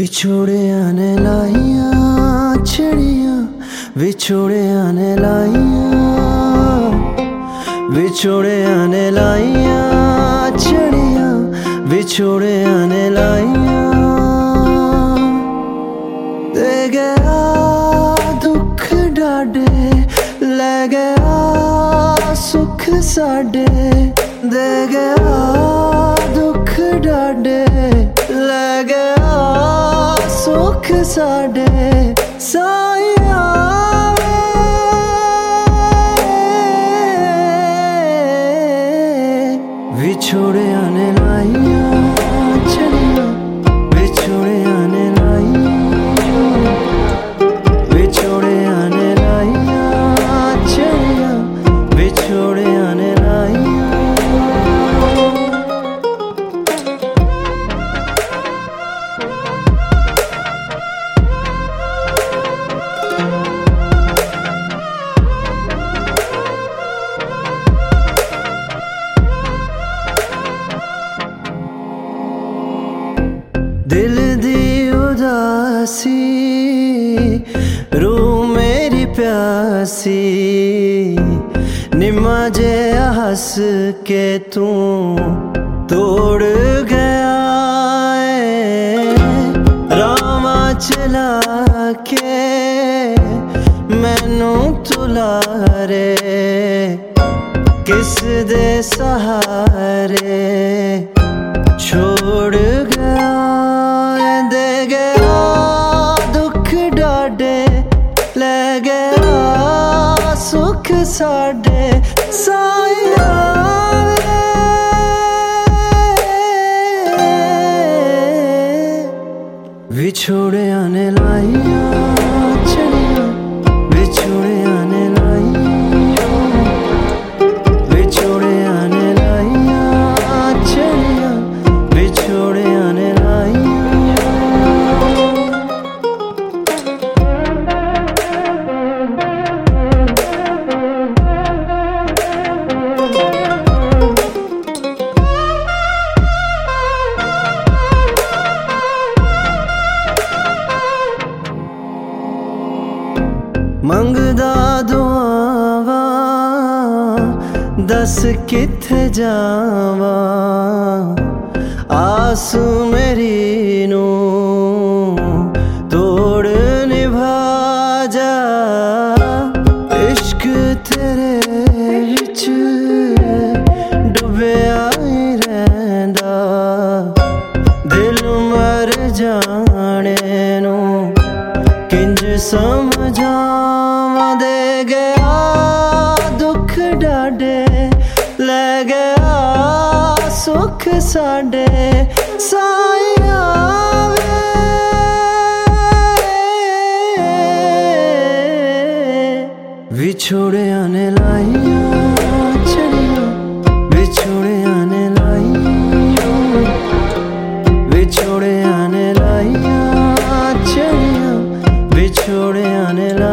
विछोड़े आने लाइया चिड़िया, विछोड़े आने लाइया, विछोड़े आने लाइया चिड़िया, विछोड़े आने लाइया। दे गया दुख डाडे, ले गया सुख साडे, दे गया दुख डाडे, ले गया सुख साडे। साइया विछोड़े आने लाइया चिड़िया, विछोड़े आने लाइया, विछोड़े आने लाइया चिड़िया, विछोड़े आने लाइया। दिल दी उदासी, रूह मेरी प्यासी, निम्मा जे हंस के तू तोड़ गया है। रामा चला के मैनू तुलारे, किस दे सहारे छोड़ गया। दे गया दुख डाडे, ले गया सुख साडे। साइया विछोड़े आने लाइया चिड़िया, विछोड़े आने लाइया, विछोड़े आने लाइया चिड़िया, विछोड़े आने लाइया। मंगदा दुआवा दस किथे जावा, आस मेरी नू तोड़ निभा जा। इश्क तेरे विच डुबिया ही रहिंदा, दिल मर जाने नू किंज समझावा। दे गया दुख डाडे, ले गया सुख साडे। साइया विछोड़े आने लाइया चिड़िया, विछोड़े आने लाइया, विछोड़े आने लाइया चिड़िया, विछोड़े आने लाइया।